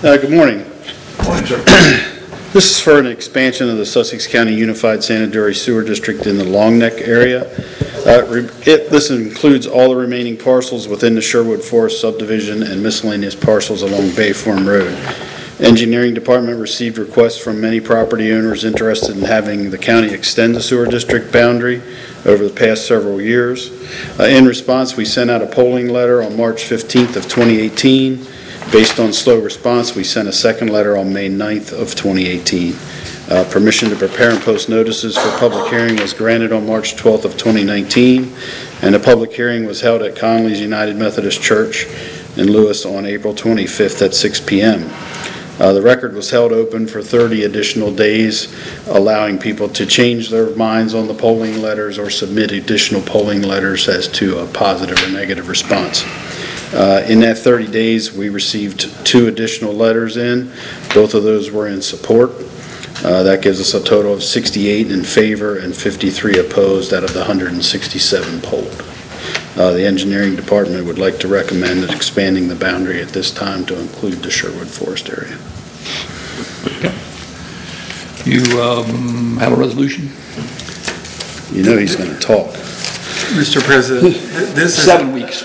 Good morning. Morning, sir. This is for an expansion of the Sussex County Unified Sanitary Sewer District in the Long Neck area. This includes all the remaining parcels within the Sherwood Forest subdivision and miscellaneous parcels along Bayform Road. Engineering Department received requests from many property owners interested in having the county extend the sewer district boundary over the past several years. In response, we sent out a polling letter on March 15th of 2018. Based on slow response, we sent a second letter on May 9th of 2018. Permission to prepare and post notices for public hearing was granted on March 12th of 2019, and a public hearing was held at Conley's United Methodist Church in Lewis on April 25th at 6 p.m. The record was held open for 30 additional days, allowing people to change their minds on the polling letters or submit additional polling letters as to a positive or negative response. In that 30 days, we received 2 additional letters in. Both of those were in support. That gives us a total of 68 in favor and 53 opposed out of the 167 polled. The Engineering Department would like to recommend expanding the boundary at this time to include the Sherwood Forest area. Okay. You have a resolution? You know he's going to talk. Mr. President, this is 7 weeks.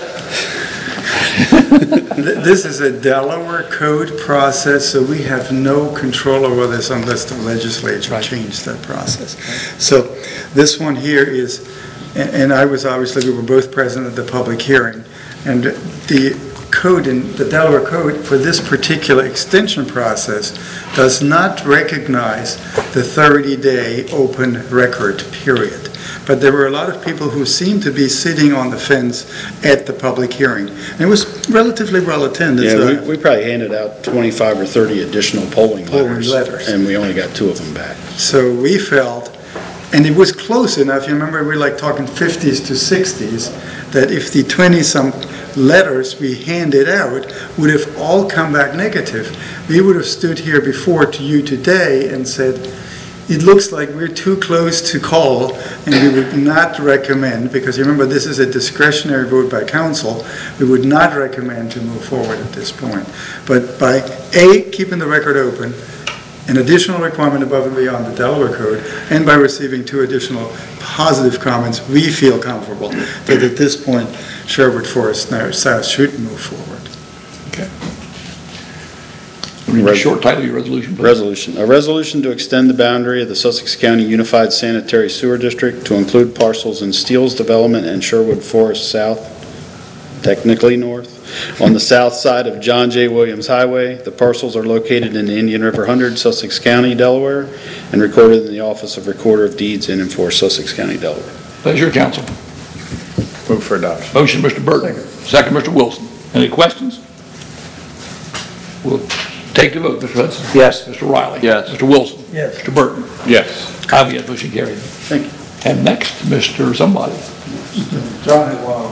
This is a Delaware code process, so we have no control over this unless the legislature changed that process. So this one here is, and I was obviously, we were both present at the public hearing, and the code in the Delaware code for this particular extension process does not recognize the 30-day open record period. But there were a lot of people who seemed to be sitting on the fence at the public hearing. And it was relatively well attended. Yeah, we probably handed out 25 or 30 additional polling letters, and we only got 2 of them back. So we felt, and it was close enough, you remember we were like talking 50s to 60s, that if the 20-some letters we handed out would have all come back negative, we would have stood here before to you today and said, it looks like we're too close to call, and we would not recommend, because remember this is a discretionary vote by council, we would not recommend to move forward at this point. But by A, keeping the record open, an additional requirement above and beyond the Delaware code, and by receiving 2 additional positive comments, we feel comfortable that at this point Sherwood Forest South should move forward. Okay. Read the short title of your resolution, please. Resolution. A resolution to extend the boundary of the Sussex County Unified Sanitary Sewer District to include parcels in Steeles Development and Sherwood Forest South, technically north, on the south side of John J. Williams Highway. The parcels are located in the Indian River 100, Sussex County, Delaware, and recorded in the Office of Recorder of Deeds in and for Sussex County, Delaware. Pleasure, council. Move for adoption. Motion, Mr. Burton. Second, Mr. Wilson. Any questions? We'll take the vote, Mr. Hudson. Yes. Mr. Riley. Yes. Mr. Wilson. Yes. Mr. Burton. Yes. I have yes, motion carried. Thank you. And next, Mr. Somebody. John Wow.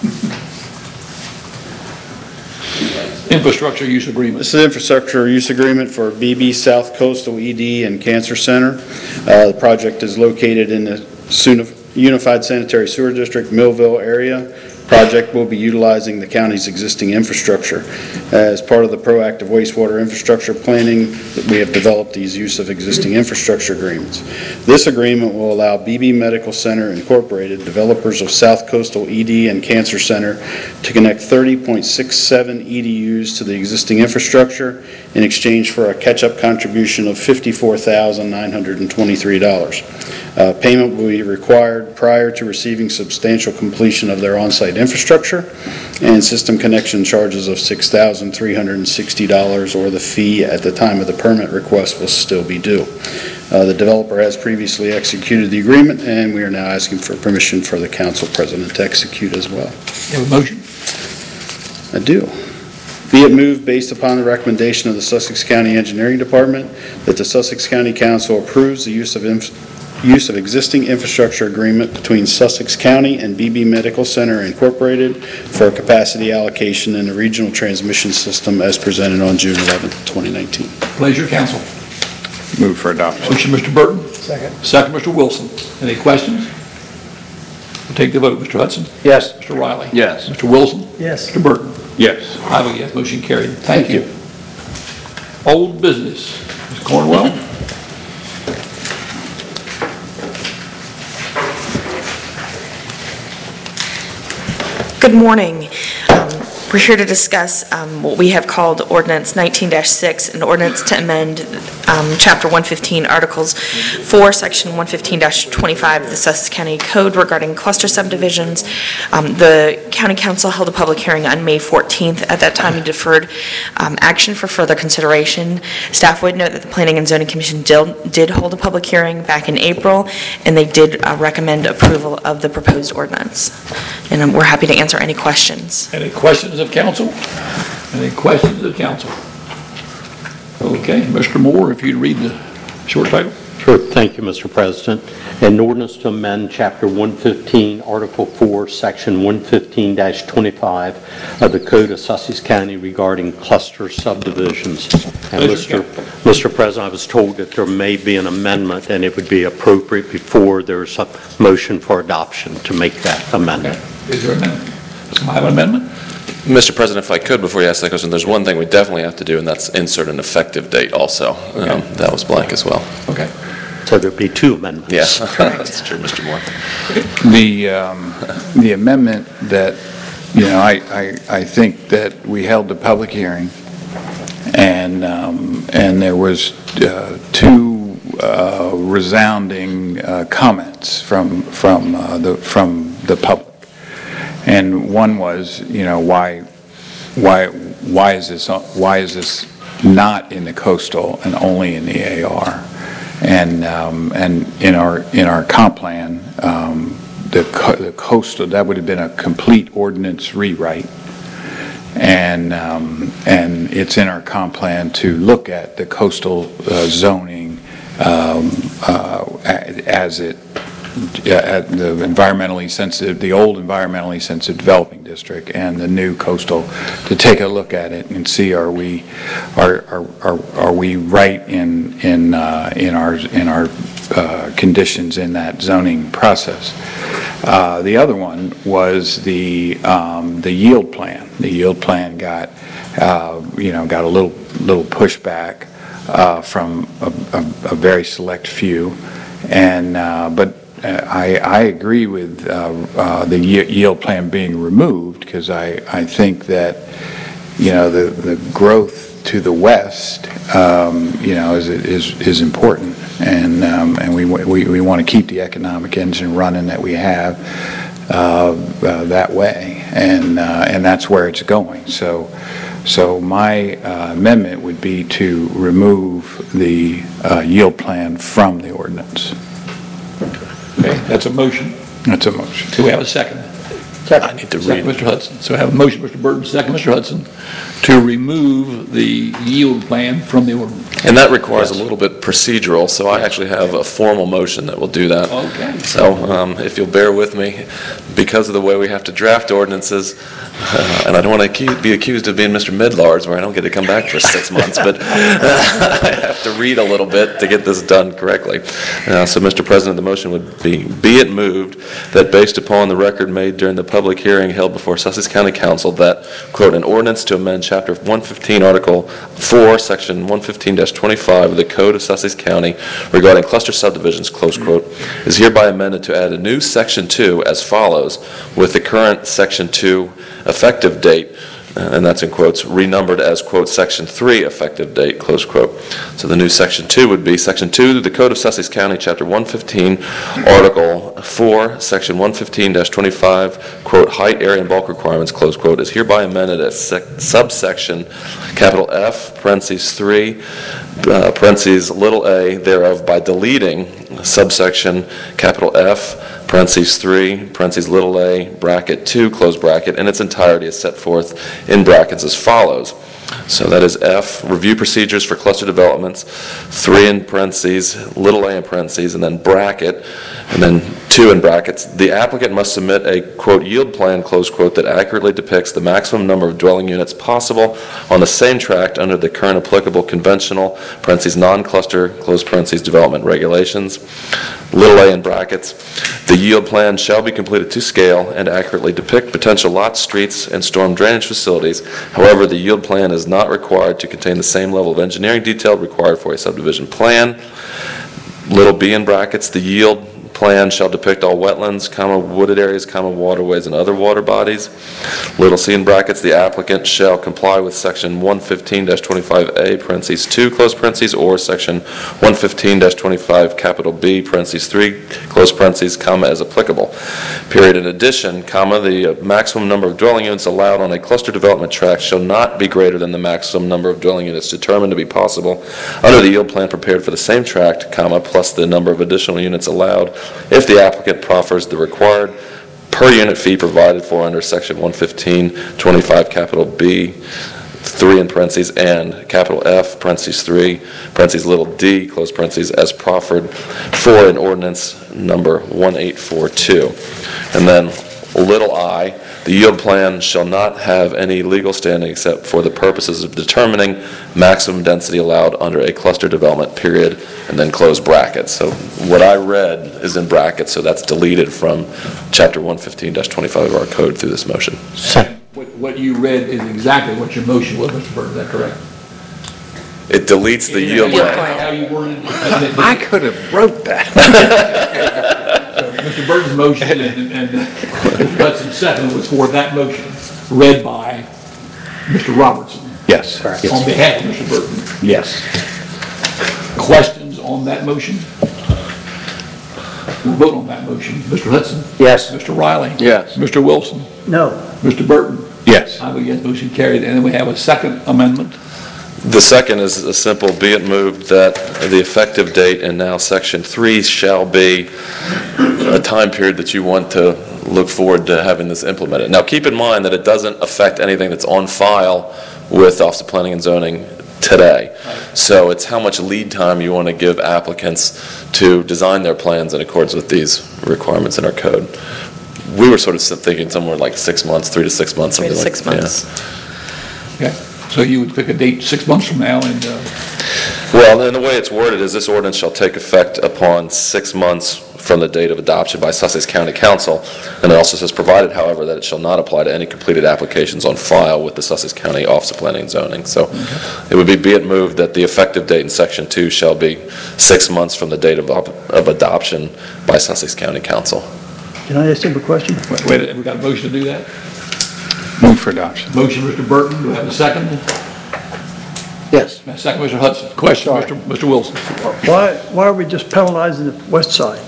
Infrastructure use agreement. This is an infrastructure use agreement for BB South Coastal ED and Cancer Center. The project is located in the Unified Sanitary Sewer District, Millville area. Project will be utilizing the county's existing infrastructure. As part of the proactive wastewater infrastructure planning, we have developed these use of existing infrastructure agreements. This agreement will allow BB Medical Center Incorporated, developers of South Coastal ED and Cancer Center, to connect 30.67 EDUs to the existing infrastructure in exchange for a catch-up contribution of $54,923. Payment will be required prior to receiving substantial completion of their on-site infrastructure, and system connection charges of $6,360 or the fee at the time of the permit request will still be due. The developer has previously executed the agreement, and we are now asking for permission for the council president to execute as well. You have a motion? I do. Be it moved, based upon the recommendation of the Sussex County Engineering Department, that the Sussex County Council approves the use of existing infrastructure agreement between Sussex County and BB Medical Center Incorporated for a capacity allocation in the regional transmission system as presented on June 11, 2019. Pleasure, council. Move for adoption. Motion, Mr. Burton. Second. Second, Mr. Wilson. Any questions? We'll take the vote. Mr. Hudson. Yes. Mr. Riley. Yes. Mr. Wilson. Yes. Mr. Burton. Yes. I vote yes, motion carried. Thank you. Old business. Ms. Cornwell? Good morning. We're here to discuss what we have called Ordinance 19-6, an ordinance to amend Chapter 115, Articles 4, Section 115-25 of the Sussex County Code regarding cluster subdivisions. The County Council held a public hearing on May 14th. At that time, we deferred action for further consideration. Staff would note that the Planning and Zoning Commission did hold a public hearing back in April, and they did recommend approval of the proposed ordinance. And we're happy to answer any questions. Any questions of council? Any questions of council? Okay, Mr. Moore, if you'd read the short title. Sure. Thank you, Mr. President. An ordinance to amend Chapter 115, Article 4, Section 115-25 of the Code of Sussex County regarding cluster subdivisions. And Mr. President, I was told that there may be an amendment, and it would be appropriate before there's a motion for adoption to make that amendment. Okay. Is there an amendment? Does somebody have an amendment? Mr. President, if I could, before you ask that question, there's one thing we definitely have to do, and that's insert an effective date also. Okay. That was blank as well. Okay. So there'd be two amendments. Yeah, that's true, Mr. Moore. The amendment that, I think that we held the public hearing, and there was two resounding comments from the public. And one was, why is this not in the coastal and only in the AR? And in our comp plan, the coastal, that would have been a complete ordinance rewrite. And it's in our comp plan to look at the coastal zoning as it at the environmentally sensitive, the old environmentally sensitive developing district and the new coastal, to take a look at it and see are we right in our conditions in that zoning process. The other one was the yield plan. The yield plan got a little pushback from a very select few, but I agree with the yield plan being removed, because I think that the growth to the west is important, and we want to keep the economic engine running that we have that way, and that's where it's going. So my amendment would be to remove the yield plan from the ordinance. Okay, that's a motion. That's a motion. Do we have a second? I need to read. Second, Mr. Hudson. So I have a motion, Mr. Burton, second, Mr. Hudson, to remove the yield plan from the ordinance. And that requires a little bit procedural, so I actually have a formal motion that will do that. Okay. So if you'll bear with me, because of the way we have to draft ordinances, and I don't want to be accused of being Mr. Midlards, where I don't get to come back for 6 months, but I have to read a little bit to get this done correctly. So, Mr. President, the motion would be it moved that based upon the record made during the public hearing held before Sussex County Council that, quote, an ordinance to amend Chapter 115, Article 4, Section 115-25 of the Code of Sussex County regarding cluster subdivisions, close quote, is hereby amended to add a new Section 2 as follows, with the current Section 2 effective date, and that's in quotes, renumbered as, quote, Section 3 effective date, close quote. So the new Section 2 would be Section 2 of the Code of Sussex County, Chapter 115, Article 4, Section 115-25, quote, height, area, and bulk requirements, close quote, is hereby amended as subsection capital F, parentheses 3, parentheses little a thereof by deleting subsection capital F, parentheses 3, parentheses little a, bracket 2, close bracket, in its entirety is set forth in brackets as follows. So that is F, review procedures for cluster developments, 3 in parentheses, little a in parentheses, and then bracket, and then 2 in brackets, the applicant must submit a, quote, yield plan, close quote, that accurately depicts the maximum number of dwelling units possible on the same tract under the current applicable conventional, parentheses, non-cluster, close parentheses, development regulations. Little a in brackets, the yield plan shall be completed to scale and accurately depict potential lots, streets, and storm drainage facilities. However, the yield plan is not required to contain the same level of engineering detail required for a subdivision plan. Little b in brackets, the yield plan shall depict all wetlands, wooded areas, waterways, and other water bodies. Little c in brackets, the applicant shall comply with section 115-25A, parentheses 2, close parentheses, or section 115-25, capital B, parentheses 3, close parentheses, as applicable. Period. In addition, the maximum number of dwelling units allowed on a cluster development tract shall not be greater than the maximum number of dwelling units determined to be possible under the yield plan prepared for the same tract, plus the number of additional units allowed if the applicant proffers the required per unit fee provided for under section 115-25, capital B, 3 in parentheses, and capital F, parentheses 3, parentheses little d, close parentheses, as proffered for in ordinance number 1842. And then little I, the yield plan shall not have any legal standing except for the purposes of determining maximum density allowed under a cluster development, period, and then close brackets. So what I read is in brackets, so that's deleted from chapter 115-25 of our code through this motion. What you read is exactly what your motion was, Mr. Burton, is that correct? It deletes the yield plan. How you worded it. I could have wrote that. Mr. Burton's motion and Mr. Hudson's second was for that motion, read by Mr. Robertson. Yes. On behalf of Mr. Burton. Yes. Questions on that motion? We'll vote on that motion. Mr. Hudson? Yes. Mr. Riley? Yes. Mr. Wilson? No. Mr. Burton? Yes. I vote yes, motion carried. And then we have a second amendment. The second is a simple, be it moved that the effective date in now section 3 shall be a time period that you want to look forward to having this implemented. Now keep in mind that it doesn't affect anything that's on file with Office of Planning and Zoning today. So it's how much lead time you want to give applicants to design their plans in accordance with these requirements in our code. We were sort of thinking somewhere like 6 months, 3 to 6 months, something 3 to like 6 months. Okay. So you would pick a date 6 months from now and... Well, and the way it's worded is this ordinance shall take effect upon 6 months from the date of adoption by Sussex County Council. And it also says, provided, however, that it shall not apply to any completed applications on file with the Sussex County Office of Planning and Zoning. So it would be it moved that the effective date in section 2 shall be 6 months from the date of adoption by Sussex County Council. Can I ask him a question? Wait, we got a motion to do that? Move for adoption. Motion, Mr. Burton. Do we have a second? Yes. Second, Mr. Hudson. Question, Sorry. Mr. Wilson. Why are we just penalizing the west side?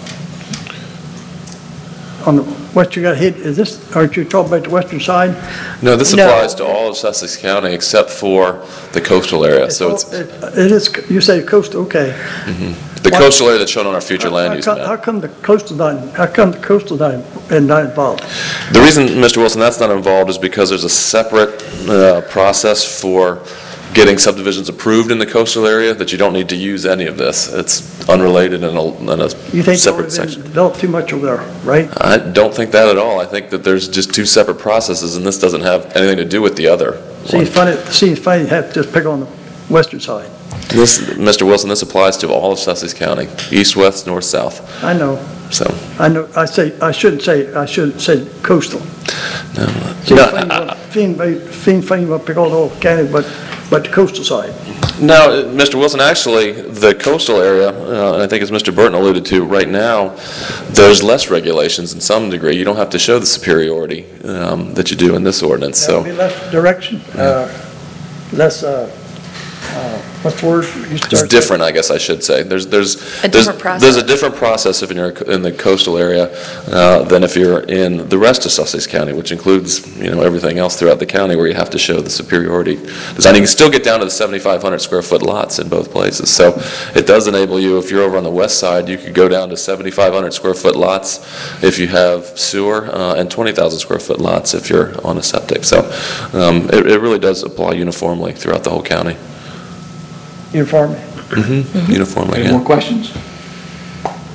On the west you got hit, aren't you talking about the western side? No, this No. applies to all of Sussex County except for the coastal area. So it's It is, you say coastal, okay. the coastal area that's shown on our future land use How map. come the coastal not involved? The reason, Mr. Wilson, that's not involved is because there's a separate process for getting subdivisions approved in the coastal area that you don't need to use any of this. It's unrelated in a You think separate it's section. developed too much over there, right? I don't think that at all. I think that there's just two separate processes, and this doesn't have anything to do with the other. Seems funny you have to just pick on the western side. This, Mr. Wilson, this applies to all of Sussex County, east, west, north, south. I know, So, I shouldn't say coastal. no. Funny about pick on the whole county, but the coastal side. No, Mr. Wilson, actually, the coastal area, and I think as Mr. Burton alluded to, right now, there's less regulations in some degree. You don't have to show the superiority that you do in this ordinance, That'll so. be less direction, less, what's the word? It's different, I guess I should say. There's A different process. There's a different process if you're in the coastal area than if you're in the rest of Sussex County, which includes, everything else throughout the county where you have to show the superiority design. You can still get down to the 7,500 square foot lots in both places. So it does enable you, if you're over on the west side, you could go down to 7,500 square foot lots if you have sewer and 20,000 square foot lots if you're on a septic. So it really does apply uniformly throughout the whole county. Uniform. Uniformly, Any yeah. more questions?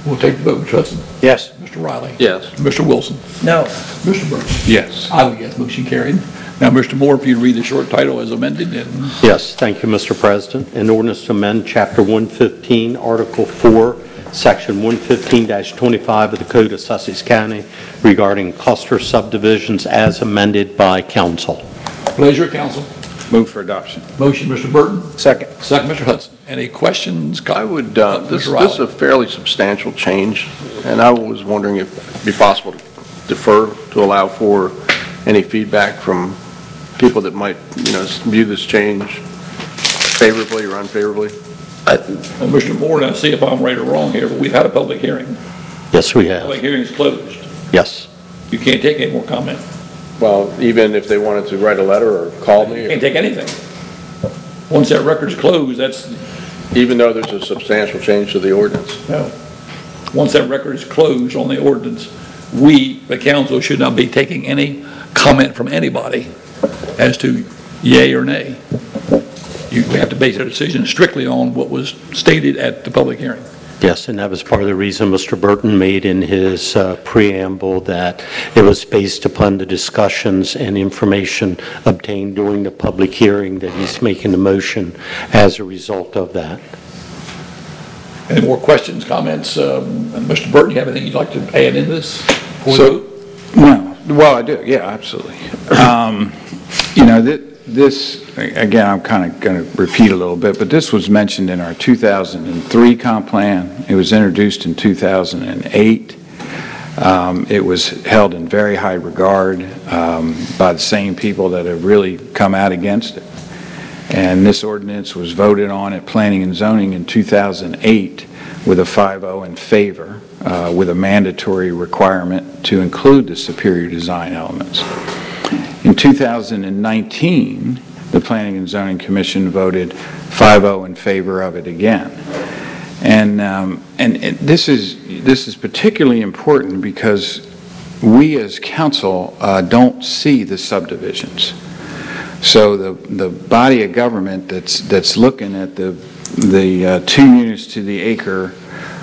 We'll take the vote. Mr. Hudson? Yes. Mr. Riley? Yes. Mr. Wilson? No. Mr. Burns? Yes. I would yes, motion carried. Now, Mr. Moore, if you'd read the short title as amended and... Yes, thank you, Mr. President. An ordinance to amend Chapter 115, Article 4, Section 115-25 of the Code of Sussex County regarding cluster subdivisions as amended by council. Pleasure, council. Move for adoption. Motion, Mr. Burton. Second. Second, Mr. Hudson. Any questions? I would, Mr. this Riley. is a fairly substantial change, and I was wondering if it'd be possible to defer to allow for any feedback from people that might, view this change favorably or unfavorably. Mr. Moore, now see if I'm right or wrong here, but we've had a public hearing. Yes, we have. Public hearing is closed. Yes. You can't take any more comment. Well, even if they wanted to write a letter or call You me, can't take anything. Once that record's closed, that's, even though there's a substantial change to the ordinance. no. Once that record is closed on the ordinance, we, the council, should not be taking any comment from anybody as to yay or nay. We have to base our decision strictly on what was stated at the public hearing. Yes, and that was part of the reason Mr. Burton made in his preamble that it was based upon the discussions and information obtained during the public hearing that he's making the motion as a result of that. Any more questions, comments? Mr. Burton, you have anything you'd like to add in this? No, well, I do, yeah, absolutely. This, again, I'm kind of going to repeat a little bit, but this was mentioned in our 2003 comp plan. It was introduced in 2008. It was held in very high regard by the same people that have really come out against it. And this ordinance was voted on at Planning and Zoning in 2008 with a 5-0 in favor, with a mandatory requirement to include the superior design elements. In 2019, the Planning and Zoning Commission voted 5-0 in favor of it again. And this is particularly important because we as council don't see the subdivisions. So the body of government that's looking at the 2 units to the acre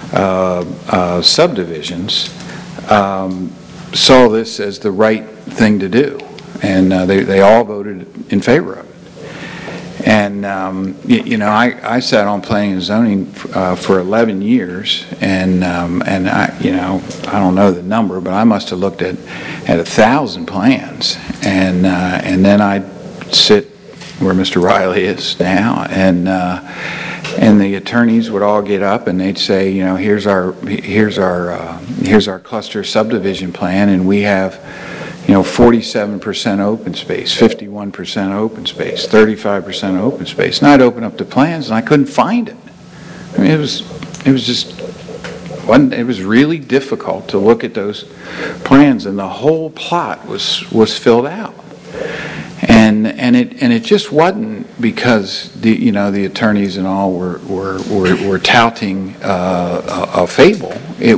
subdivisions saw this as the right thing to do, and they all voted in favor of it. And I sat on Planning and Zoning for 11 years, and I don't know the number, but I must have looked at 1,000 plans, and then I'd sit where Mr. Riley is now, and the attorneys would all get up and they'd say, here's our cluster subdivision plan, and we have 47% open space, 51% open space, 35% open space. And I'd open up the plans and I couldn't find it. I mean, it was really difficult to look at those plans, and the whole plot was filled out. And it just wasn't because the attorneys and all were touting a fable.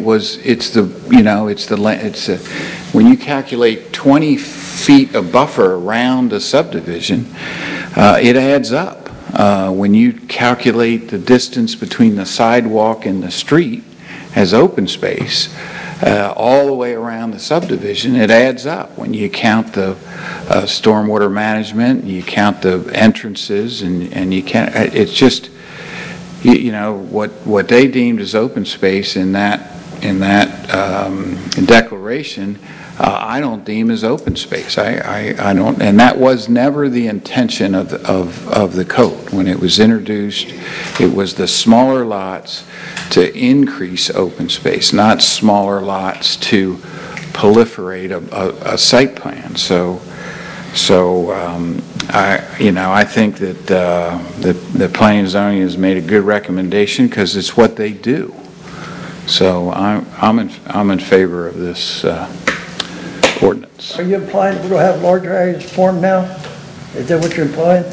When you calculate 20 feet of buffer around a subdivision, it adds up. When you calculate the distance between the sidewalk and the street as open space, all the way around the subdivision, it adds up. When you count the stormwater management, you count the entrances, and you count, it's just, what they deemed as open space in that declaration, I don't deem as open space. I don't, and that was never the intention of the code. When it was introduced, it was the smaller lots to increase open space, not smaller lots to proliferate a site plan. So I think that the Planning and Zoning has made a good recommendation because it's what they do. So I'm in favor of this ordinance. Are you implying we're going to have larger areas formed now? Is that what you're implying?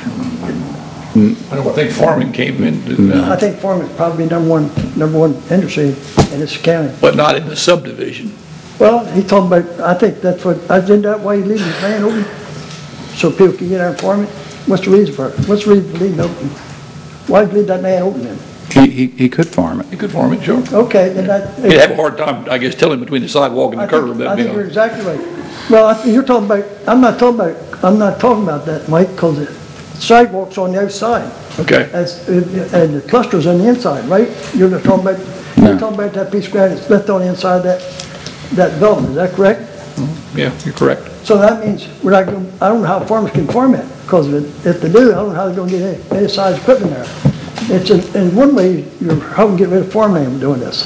I don't think farming came in. I think farming is probably number one industry in this county. But not in the subdivision. Well, he's talking about, I think that's what, isn't that why you leave his land open? So people can get there and farm it? What's the reason for it? What's the reason for leaving it open? Why did you leave that land open then? He could farm it. He could farm it, sure. Okay, then that. He'd have a hard time, I guess, telling between the sidewalk and the curb. I think you're exactly right. Well, you're talking about, I'm not talking about that, Mike, because the sidewalk's on the outside. Okay. And the cluster's on the inside, right? You're not talking about, you're talking about that piece of ground that's left on the inside of that building, is that correct? Yeah, you're correct. So that means we're not going, I don't know how farmers can farm it, because if they do, I don't know how they're going to get any size equipment there. It's in one way, you're helping get rid of farmland doing this.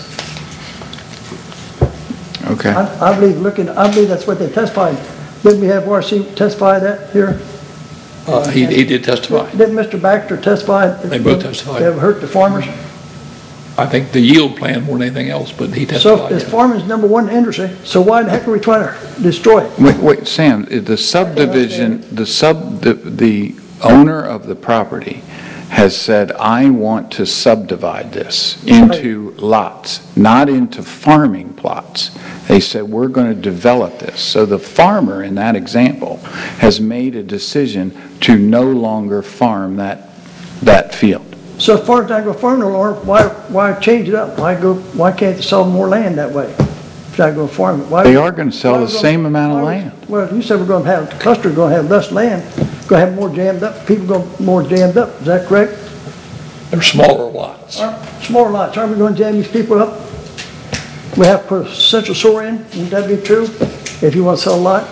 Okay. I believe that's what they testified. Didn't we have RC testify that here? He did testify. Didn't Mr. Baxter testify? They both testified. They have hurt the farmers? I think the yield plan more than anything else, but he So testified. if yeah. farming's number one industry, so why the heck are we trying to destroy it? Wait, Sam, the subdivision, the owner of the property has said, I want to subdivide this into lots, not into farming plots. They said, we're going to develop this. So the farmer in that example has made a decision to no longer farm that field. So if farmers not going to farm no longer, why change it up? Why can't they sell more land that way? If not going to farm it, why? They are going to sell the same amount of land. Well, you said we're going to have, the cluster's going to have less land, going to have more jammed up, people going more jammed up, is that correct? They're smaller lots. Smaller lots, aren't we going to jam these people up? We have to put a central sewer in, would that be true, if you want to sell a lot?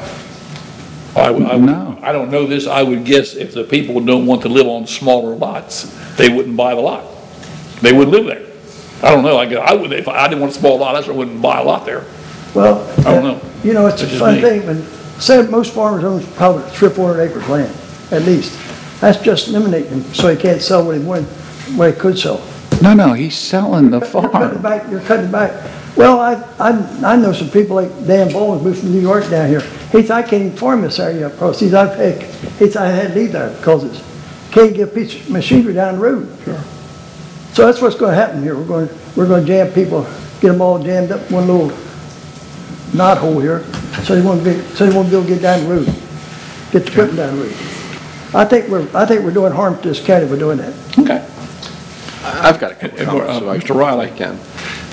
No. I don't know this. I would guess if the people don't want to live on smaller lots, they wouldn't buy the lot. They wouldn't live there. I don't know. I would, if I didn't want a small lot, I wouldn't buy a lot there. Well, I don't know. You know, it's a That's just fun me. thing, when, say most farmers own probably 300 or 400 acres of land, at least. That's just eliminating them, so he can't sell what he wanted, what he could sell. No, he's selling the You're cutting farm. back, you're cutting back. Well, I know some people like Dan Bowles moved from New York down here. He said, I can't even farm this area, because he said, I had to leave there because it's, can't get a piece of machinery down the road. Sure. So that's what's going to happen here. We're going to jam people, get them all jammed up in one little knot hole here, so they won't be able to get down the road, get the equipment down the road. I think we're doing harm to this county by doing that. Okay. I've got a couple of comments. if I- Mr. Riley. if I can.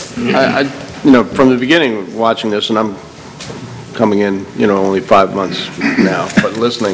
From the beginning, watching this, and I'm coming in, only 5 months now, but listening,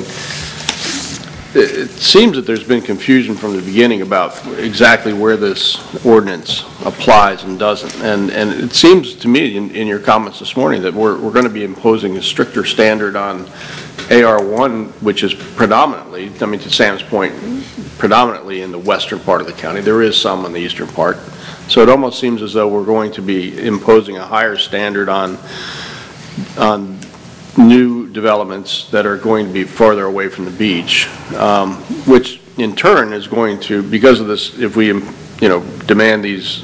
it seems that there's been confusion from the beginning about exactly where this ordinance applies and doesn't. And it seems to me in your comments this morning that we're going to be imposing a stricter standard on AR1, which is predominantly, to Sam's point, predominantly in the western part of the county. There is some in the eastern part. So it almost seems as though we're going to be imposing a higher standard on new developments that are going to be farther away from the beach, which in turn is going to, because of this, if we, demand these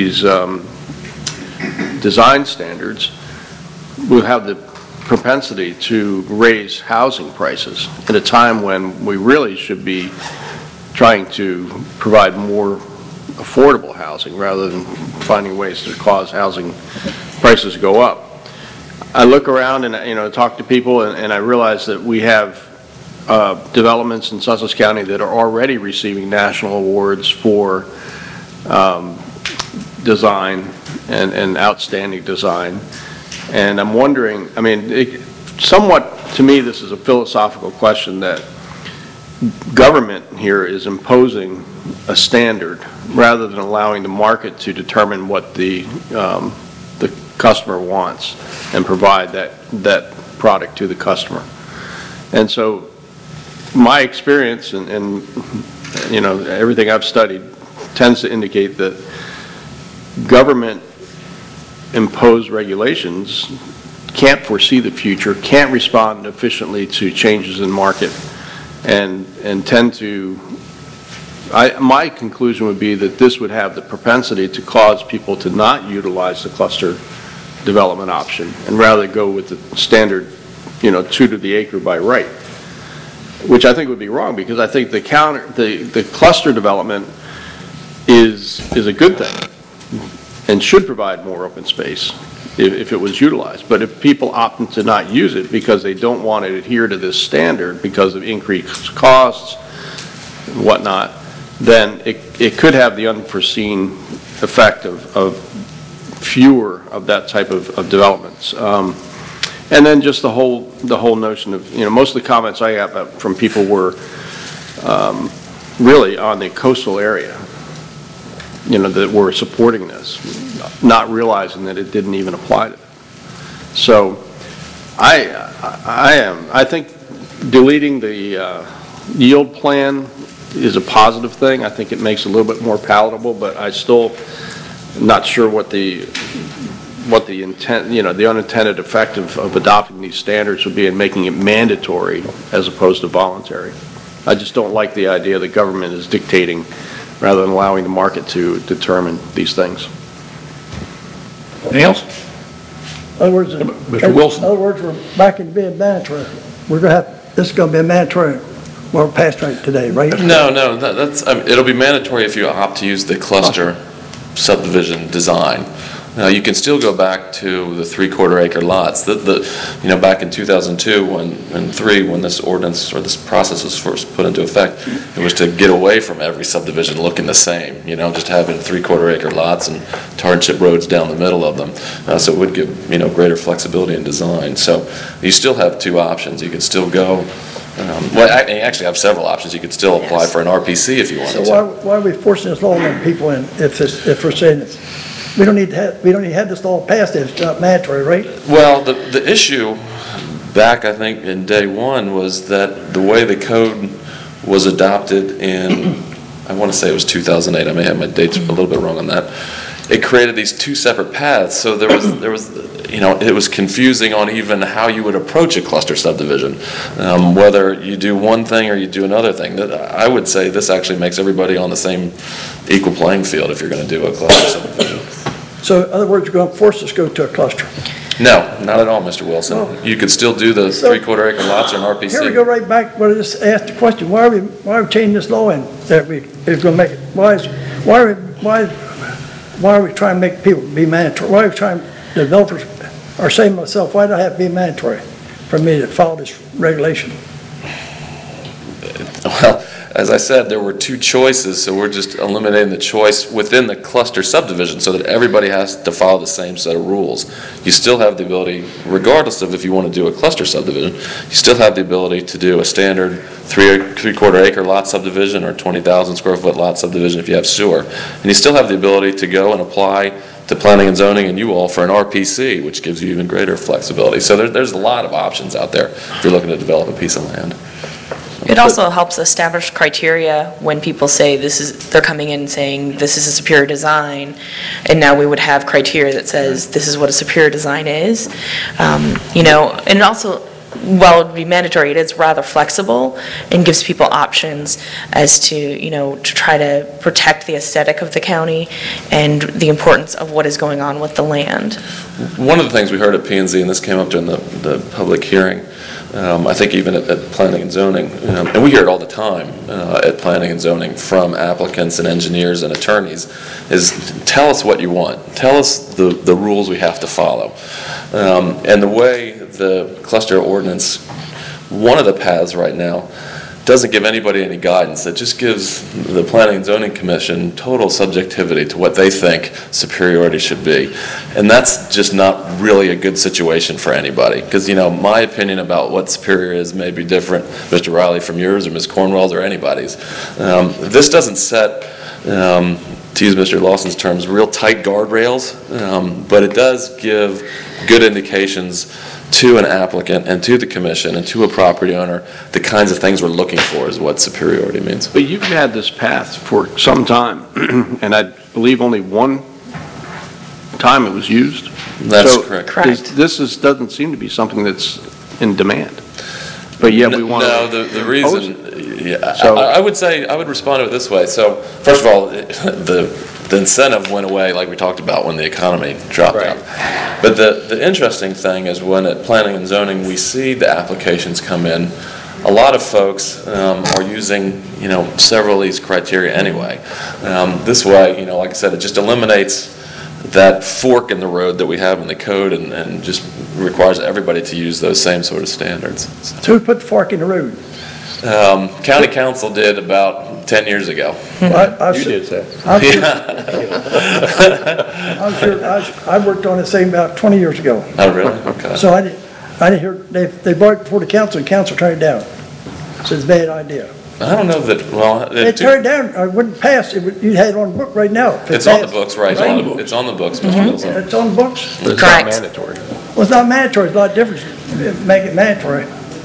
design standards, we'll have the propensity to raise housing prices at a time when we really should be trying to provide more affordable housing rather than finding ways to cause housing prices to go up. I look around and talk to people and I realize that we have developments in Sussex County that are already receiving national awards for design and outstanding design. And I'm wondering, somewhat to me this is a philosophical question that government here is imposing a standard rather than allowing the market to determine what the customer wants and provide that product to the customer. And so my experience and everything I've studied tends to indicate that government imposed regulations can't foresee the future, can't respond efficiently to changes in market, and tend to, my conclusion would be that this would have the propensity to cause people to not utilize the cluster development option and rather go with the standard, 2 to the acre by right, which I think would be wrong, because I think the cluster development is a good thing and should provide more open space if it was utilized. But if people opt to not use it because they don't want to adhere to this standard because of increased costs and whatnot, then it could have the unforeseen effect of fewer of that type of developments. And then just the whole notion of, most of the comments I got from people were really on the coastal area, that were supporting this, not realizing that it didn't even apply to them. So I think deleting the yield plan is a positive thing. I think it makes it a little bit more palatable, but I still not sure what the intent, the unintended effect of adopting these standards would be in making it mandatory as opposed to voluntary. I just don't like the idea that government is dictating rather than allowing the market to determine these things. Anything else? In other words, Mr. Wilson. In other words, we're back into being mandatory. This is going to be a mandatory. We're passed right today, right? No, that's, it'll be mandatory if you opt to use the cluster subdivision design. You can still go back to the 3/4 acre lots. Back in 2002 and 3, when this ordinance or this process was first put into effect, it was to get away from every subdivision looking the same. Just having 3/4 acre lots and hardship roads down the middle of them. So it would give greater flexibility in design. So you still have two options. You can still go. You actually have several options. You could still apply for an RPC if you wanted to. So why are we forcing this law on people in if we're saying this? We don't need to have this law passed if it's not mandatory, right? Well, the issue back, I think, in day one was that the way the code was adopted in, I want to say it was 2008. I may have my dates a little bit wrong on that. It created these two separate paths, so there was, it was confusing on even how you would approach a cluster subdivision, whether you do one thing or you do another thing. I would say this actually makes everybody on the same equal playing field if you're going to do a cluster subdivision. So in other words, you're going to force us to go to a cluster? No, not at all, Mr. Wilson. You could still do the 3/4 acre lots or an RPC. Here we go right back where I just asked the question. Why are we changing this law in that it's going to make it? Why are we trying to make people be mandatory? Why are we trying, developers are saying to myself, why do I have to be mandatory for me to follow this regulation? Well, as I said, there were two choices, so we're just eliminating the choice within the cluster subdivision so that everybody has to follow the same set of rules. You still have the ability, regardless of if you want to do a cluster subdivision, you still have the ability to do a standard 3/4 acre lot subdivision or 20,000 square foot lot subdivision if you have sewer. And you still have the ability to go and apply to planning and zoning and you all for an RPC, which gives you even greater flexibility. So there's a lot of options out there if you're looking to develop a piece of land. It also helps establish criteria when people say they're coming in saying this is a superior design, and now we would have criteria that says this is what a superior design is. And also, while it would be mandatory, it is rather flexible and gives people options as to, to try to protect the aesthetic of the county and the importance of what is going on with the land. One of the things we heard at P&Z, and this came up during the public hearing, I think even at planning and zoning, and we hear it all the time at planning and zoning from applicants and engineers and attorneys, is tell us what you want. Tell us the rules we have to follow. And the way the cluster ordinance, one of the paths right now, doesn't give anybody any guidance. It just gives the Planning and Zoning Commission total subjectivity to what they think superiority should be. And that's just not really a good situation for anybody. Because, my opinion about what superior is may be different, Mr. Riley, from yours or Ms. Cornwell's or anybody's. This doesn't set, to use Mr. Lawson's terms, real tight guardrails, but it does give good indications to an applicant and to the commission and to a property owner the kinds of things we're looking for is what superiority means. But you've had this path for some time, and I believe only one time it was used. That's so correct. This doesn't seem to be something that's in demand. But yet we want to. No, the reason. Yeah, so, I would respond to it this way. So first of all, the incentive went away, like we talked about, when the economy dropped out. But the interesting thing is when at planning and zoning we see the applications come in, a lot of folks are using several of these criteria anyway. This way, like I said, it just eliminates that fork in the road that we have in the code and just requires everybody to use those same sort of standards. So who put the fork in the road? County Council did about 10 years ago. You did say. I worked on this thing about 20 years ago. Oh, really? Okay. So I didn't hear, they brought it before the council, and council turned it down. So it's a bad idea. I don't know that, well. They turned it down, or it wouldn't pass, you'd have it on the book right now. if it It's on the passed. books, right? It's on the books, Mr. Wilson. It's on the books? But it's not Correct. mandatory. Well, it's not mandatory, it's a lot different, make it mandatory.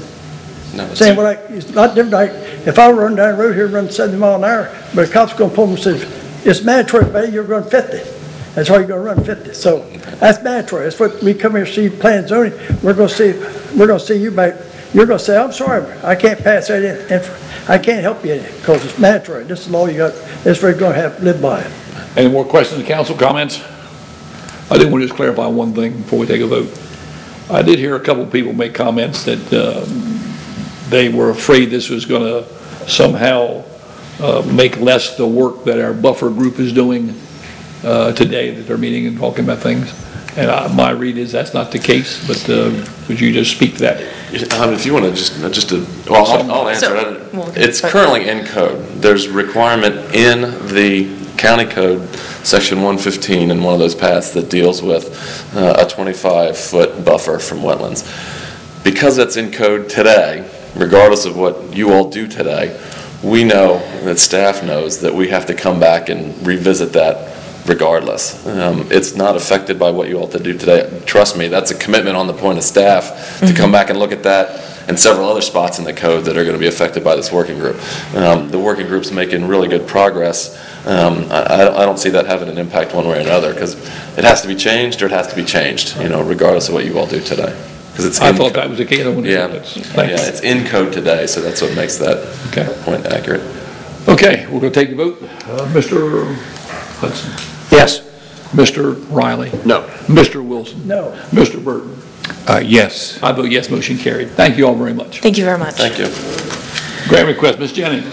No, it's- Saying, well, it's not different, like, if I run down the road here, run 70 mile an hour, but a cop's gonna pull me and says, it's mandatory, buddy, you're going 50. That's all you're gonna run, 50. So that's mandatory. That's what we come here to see, plan and zoning. We're gonna see you back, you're gonna say, I'm sorry, I can't pass that in, and I can't help you in it, because it's mandatory. This is the law you got, this is what you're gonna have to live by it. Any more questions, council comments? I did want to just clarify one thing before we take a vote. I did hear a couple of people make comments that they were afraid this was going to somehow make less the work that our buffer group is doing today, that they're meeting and talking about things. And my read is that's not the case, but would you just speak to that? If you want to well, I'll answer So, it. we'll get It's it. currently in code. There's requirement in the county code, section 115, in one of those paths that deals with a 25-foot buffer from wetlands. Because that's in code today, regardless of what you all do today, we know, that staff knows, that we have to come back and revisit that regardless. It's not affected by what you all to do today. Trust me, that's a commitment on the point of staff to come back and look at that and several other spots in the code that are going to be affected by this working group. The working group's making really good progress. I don't see that having an impact one way or another, because it has to be changed or it has to be changed, regardless of what you all do today. Because it's I thought that was the case. yeah, it's in code today, so that's what makes that Okay. point accurate. Okay, we're going to take the vote. Mr. Hudson. Yes. Mr. Riley. No. Mr. Wilson. No. Mr. Burton. Yes. I vote yes, motion carried. Thank you all very much. Thank you very much. Thank you. Grant request, Ms. Jennings.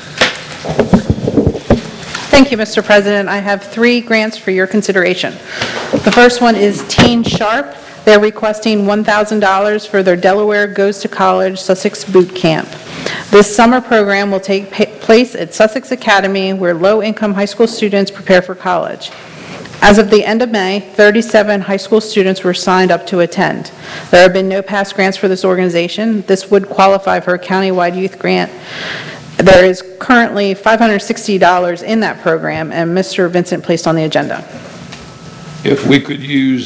Thank you, Mr. President. I have 3 grants for your consideration. The first one is Teen Sharp. They're requesting $1,000 for their Delaware Goes to College Sussex Boot Camp. This summer program will take place at Sussex Academy, where low-income high school students prepare for college. As of the end of May, 37 high school students were signed up to attend. There have been no past grants for this organization. This would qualify for a countywide youth grant. There is currently $560 in that program, and Mr. Vincent placed on the agenda. If we could use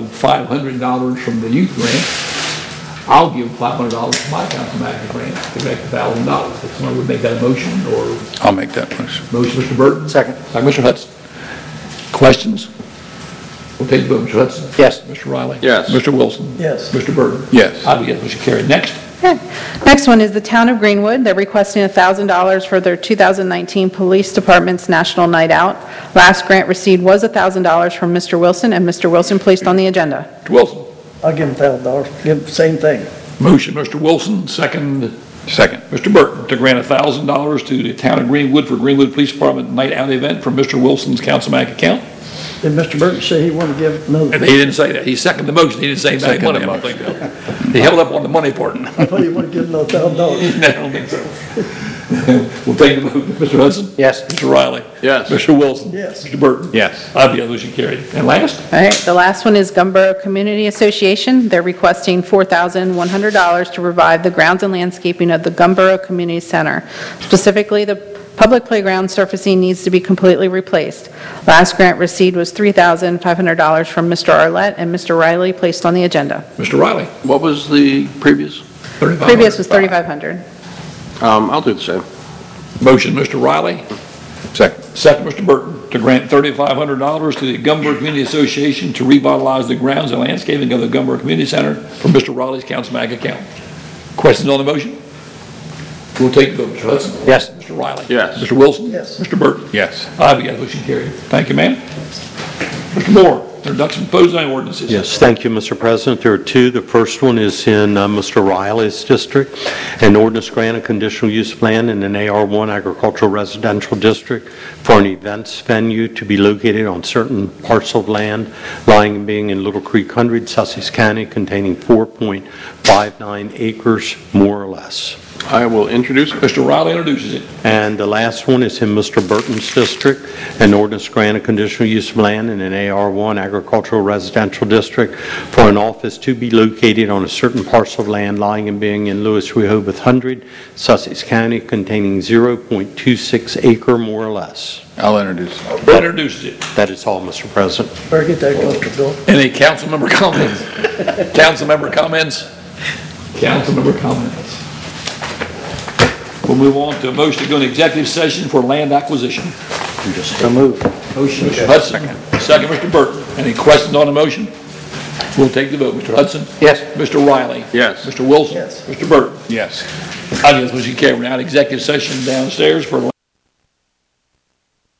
$500 from the youth grant, I'll give $500 from my council manager grant to make $1,000. If someone would make that a motion, or I'll make that motion. motion, Mr. Burton? Second. Second, Mr. Hudson. Questions? We'll take the vote, Mr. Hudson. Yes. Mr. Riley. Yes. Mr. Wilson. Yes. Mr. Burton. Yes. I vote yes, motion carried. Next. Okay. Next one is the Town of Greenwood. They're requesting $1,000 for their 2019 Police Department's National Night Out. Last grant received was $1,000 from Mr. Wilson, and Mr. Wilson placed on the agenda. Mr. Wilson. I'll give him $1,000, give him the same thing. Motion, Mr. Wilson. Second, Second. Mr. Burton, to grant $1,000 to the Town of Greenwood for Greenwood Police Department Night Out event from Mr. Wilson's councilman account. Did Mr. Burton say he wanted to give another? And he didn't say that. He seconded the motion. He didn't say that money, I don't think, though. He held up on the money part. I thought he wanted to give another $1,000. No, I don't think so. We'll take the vote. Mr. Hudson? Yes. Mr. Riley? Yes. Mr. Wilson? Yes. Mr. Burton? Yes. I vote yes, motion carried. And last? All right, the last one is Gumboro Community Association. They're requesting $4,100 to revive the grounds and landscaping of the Gumboro Community Center. Specifically, the public playground surfacing needs to be completely replaced. Last grant received was $3,500 from Mr. Arlett, and Mr. Riley placed on the agenda. Mr. Riley? What was the previous? Previous was $3,500. I'll do the same. Motion, Mr. Riley. Second. Second, Mr. Burton, to grant $3,500 to the Gumboro Community Association to revitalize the grounds and landscaping of the Gumboro Community Center from Mr. Riley's councilman account. Questions on the motion? We'll take the vote. Mr. Hudson? Yes. Mr. Riley? Yes. Mr. Wilson? Yes. Mr. Burton? Yes. I vote yes, motion carried. Thank you, ma'am. Mr. Moore, introduction of proposed zoning ordinances. Yes, thank you, Mr. President. There are 2. The first one is in Mr. Riley's district, an ordinance grant a conditional use plan in an AR1 agricultural residential district for an events venue to be located on certain parcel of land lying and being in Little Creek Hundred, Sussex County, containing 4.59 acres, more or less. I will introduce it. Mr. Riley introduces it. And the last one is in Mr. Burton's district, an ordinance grant a conditional use of land in an AR1 agricultural residential district for an office to be located on a certain parcel of land lying and being in Lewis Rehoboth 100, Sussex County, containing 0.26 acre more or less. I'll introduce it. Bill introduces it. That is all, Mr. President. Better get that cluster, Bill. Any council member comments? Council member comments? Council member comments? We'll move on to a motion to go into executive session for land acquisition. So moved. Motion, Mr. Hudson. Second, Mr. Burton. Any questions on the motion? We'll take the vote. Mr. Hudson? Yes. Mr. Riley? Yes. Mr. Wilson? Yes. Mr. Burton? Yes. I guess we should carry out executive session downstairs for